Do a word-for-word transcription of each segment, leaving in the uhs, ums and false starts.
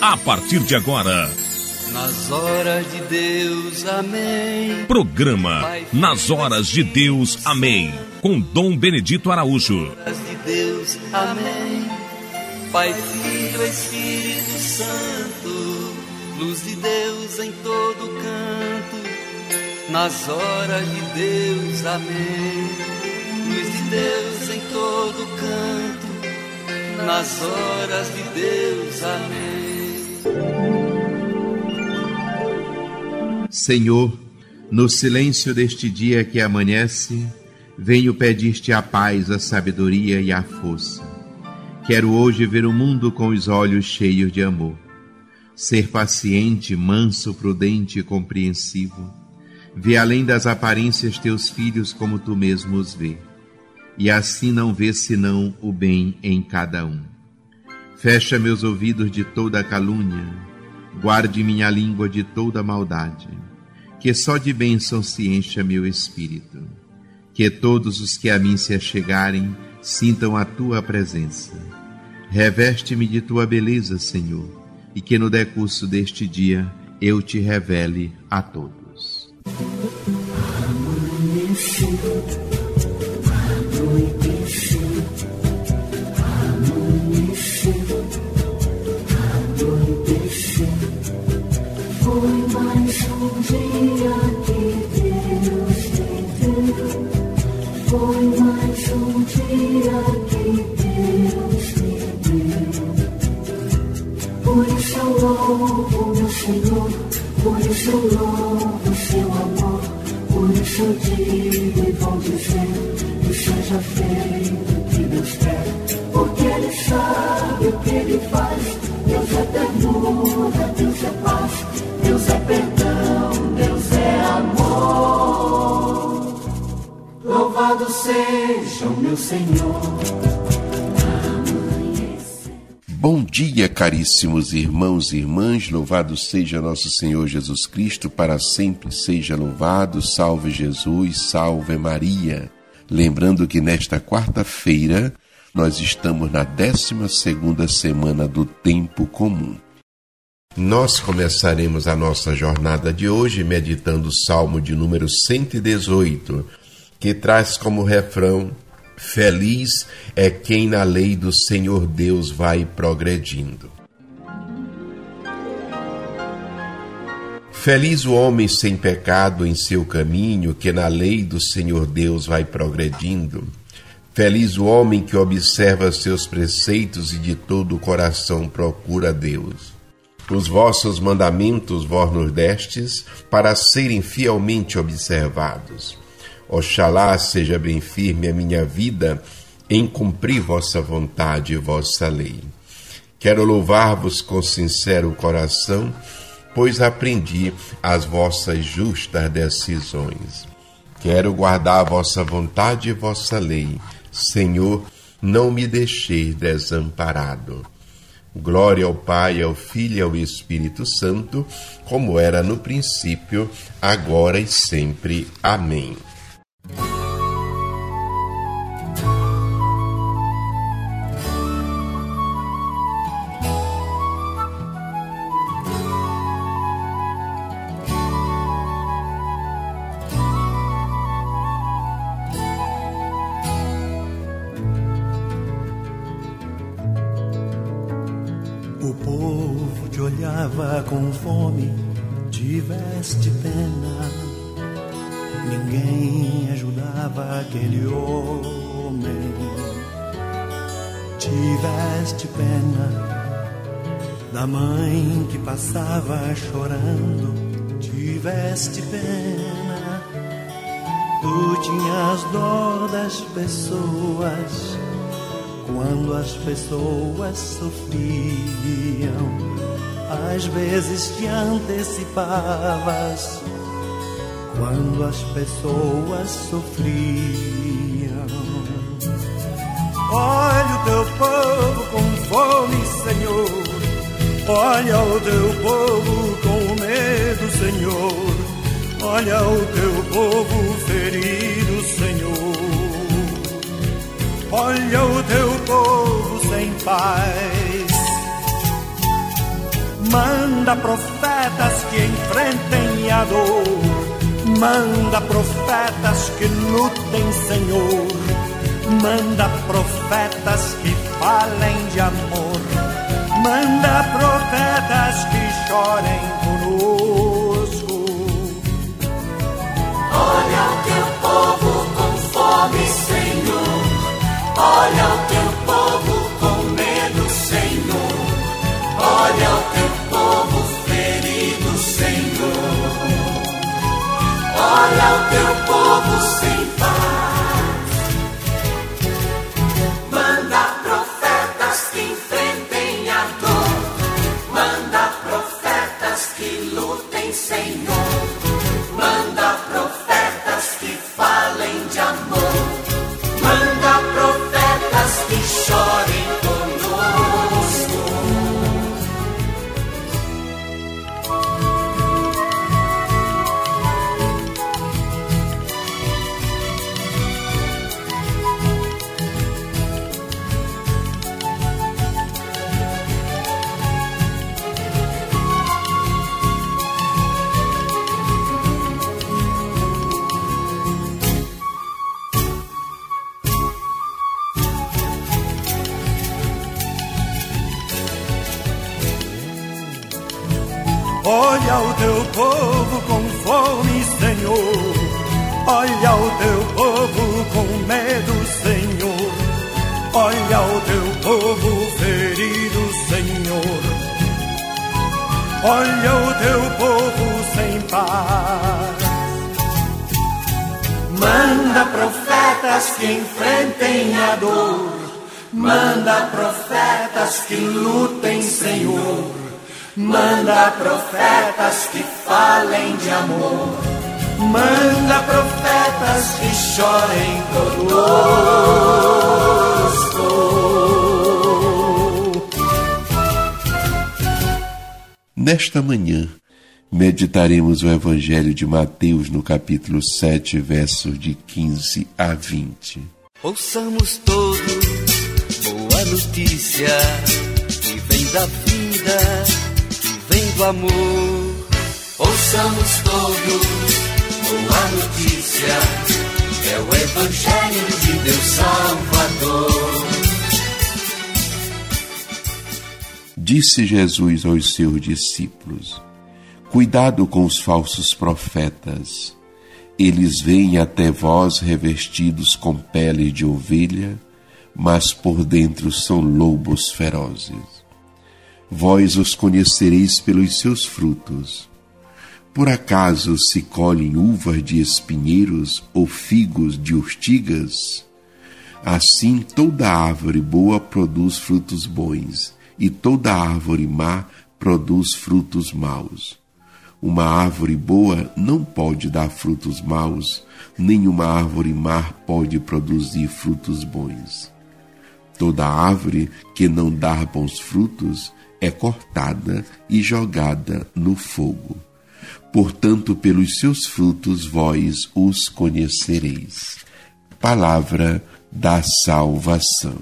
a partir de agora. Nas horas de Deus, amém. Programa Nas Horas de Deus, amém. Com Dom Benedito Araújo. Nas horas de Deus, amém. Pai, Filho, Espírito Santo, luz de Deus em todo canto. Nas horas de Deus, amém. Luz de Deus em todo canto. Nas horas de Deus, amém. Senhor, no silêncio deste dia que amanhece, venho pedir-te a paz, a sabedoria e a força. Quero hoje ver o mundo com os olhos cheios de amor. Ser paciente, manso, prudente e compreensivo. Ver além das aparências teus filhos como tu mesmo os vê. E assim não ver senão o bem em cada um. Fecha meus ouvidos de toda calúnia. Guarde minha língua de toda maldade. Que só de bênção se encha meu espírito. Que todos os que a mim se achegarem sintam a tua presença. Reveste-me de tua beleza, Senhor, e que no decurso deste dia eu te revele a todos. Foi mais um dia que Deus me deu. Foi mais um dia que Deus me deu. Por isso eu louvo meu Senhor, por isso eu louvo seu amor. Por isso eu digo e vou dizer que seja feito o que Deus quer. Porque Ele sabe o que Ele faz. Deus é ternura, Deus é paz. Deus é perdão, Deus é amor. Louvado seja o meu Senhor. Bom dia, caríssimos irmãos e irmãs. Louvado seja nosso Senhor Jesus Cristo, para sempre seja louvado. Salve Jesus, salve Maria. Lembrando que nesta quarta-feira nós estamos na décima segunda semana do tempo comum. Nós começaremos a nossa jornada de hoje meditando o Salmo de número cento e dezoito, que traz como refrão: feliz é quem na lei do Senhor Deus vai progredindo. Feliz o homem sem pecado em seu caminho, que na lei do Senhor Deus vai progredindo. Feliz o homem que observa seus preceitos e de todo o coração procura Deus. Os vossos mandamentos vós nos destes para serem fielmente observados. Oxalá seja bem firme a minha vida em cumprir vossa vontade e vossa lei. Quero louvar-vos com sincero coração, pois aprendi as vossas justas decisões. Quero guardar a vossa vontade e vossa lei. Senhor, não me deixeis desamparado. Glória ao Pai, ao Filho e ao Espírito Santo, como era no princípio, agora e sempre. Amém. O povo te olhava com fome, tiveste pena. Ninguém ajudava aquele homem. Tiveste pena da mãe que passava chorando. Tiveste pena. Tu tinhas dó das pessoas quando as pessoas sofriam. Às vezes te antecipavas quando as pessoas sofriam. Olha o teu povo com fome, Senhor. Olha o teu povo com medo, Senhor. Olha o teu povo ferido, Senhor. Olha o teu povo sem paz. Manda profetas que enfrentem a dor, manda profetas que lutem, Senhor, manda profetas que falem de amor, manda profetas que chorem conosco. Olha o teu povo com fome, Senhor, olha o teu povo com medo, Senhor, olha o teu povo ferido, Senhor, olha o teu povo sem paz. Manda profetas que enfrentem a dor, manda profetas que lutem, Senhor, manda profetas que falem de amor, manda profetas que chorem conosco. Olha o teu povo com fome, Senhor, olha o teu povo com medo, Senhor, olha o teu povo ferido, Senhor, olha o teu povo sem paz. Manda profetas que enfrentem a dor, manda profetas que lutem, Senhor, manda profetas que falem de amor, manda profetas que chorem conosco. Nesta manhã, meditaremos o Evangelho de Mateus no capítulo sete, versos de quinze a vinte. Ouçamos todos boa notícia que vem da vida, vem do amor. Ouçamos todos boa notícia, é o Evangelho de Deus Salvador. Disse Jesus aos seus discípulos: cuidado com os falsos profetas. Eles vêm até vós revestidos com pele de ovelha, mas por dentro são lobos ferozes. Vós os conhecereis pelos seus frutos. Por acaso se colhem uvas de espinheiros ou figos de urtigas? Assim toda árvore boa produz frutos bons, e toda árvore má produz frutos maus. Uma árvore boa não pode dar frutos maus, nem uma árvore má pode produzir frutos bons. Toda árvore que não dá bons frutos é cortada e jogada no fogo. Portanto, pelos seus frutos vós os conhecereis. Palavra da salvação.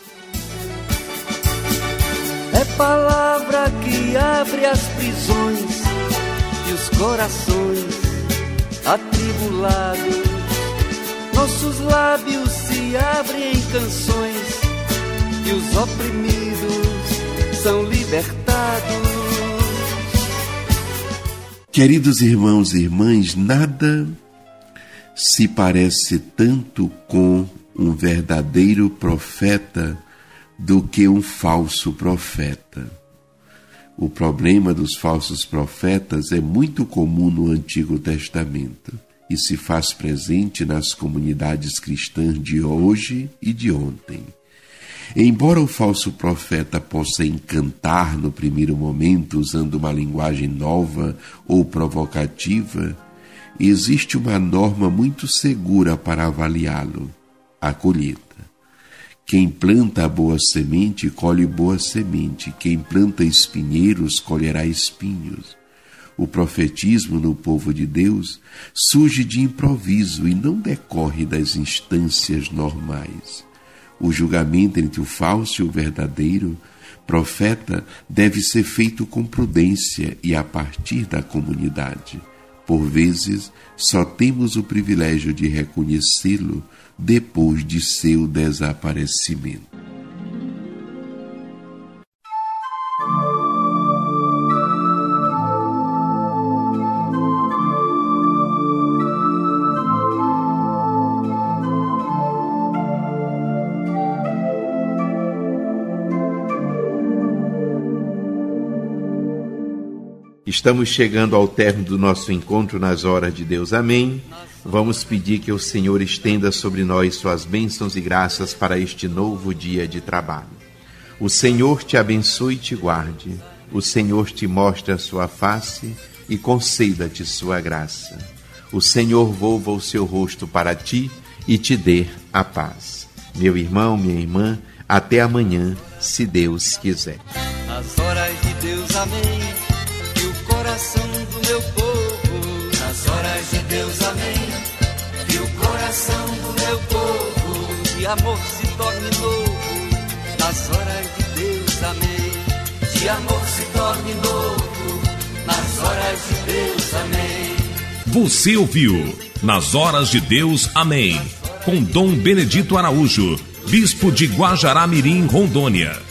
É palavra que abre as prisões e os corações atribulados. Nossos lábios se abrem em canções e os oprimidos são libertados. Queridos irmãos e irmãs, nada se parece tanto com um verdadeiro profeta do que um falso profeta. O problema dos falsos profetas é muito comum no Antigo Testamento e se faz presente nas comunidades cristãs de hoje e de ontem. Embora o falso profeta possa encantar no primeiro momento usando uma linguagem nova ou provocativa, existe uma norma muito segura para avaliá-lo: a colheita. Quem planta a boa semente, colhe boa semente. Quem planta espinheiros, colherá espinhos. O profetismo no povo de Deus surge de improviso e não decorre das instâncias normais. O julgamento entre o falso e o verdadeiro profeta deve ser feito com prudência e a partir da comunidade. Por vezes, só temos o privilégio de reconhecê-lo depois de seu desaparecimento. Estamos chegando ao término do nosso encontro nas horas de Deus. Amém. Vamos pedir que o Senhor estenda sobre nós suas bênçãos e graças para este novo dia de trabalho. O Senhor te abençoe e te guarde. O Senhor te mostre a sua face e conceda-te sua graça. O Senhor volva o seu rosto para ti e te dê a paz. Meu irmão, minha irmã, até amanhã, se Deus quiser. Nas horas de Deus, amém. Que o coração do meu povo, nas horas de Deus, amém. Que o coração do meu povo, de amor se torne novo. Nas horas de Deus, amém. De amor se torne novo. Nas horas de Deus, amém. Você ouviu Nas Horas de Deus, amém. Com Dom Benedito Araújo, Bispo de Guajará-Mirim, Rondônia.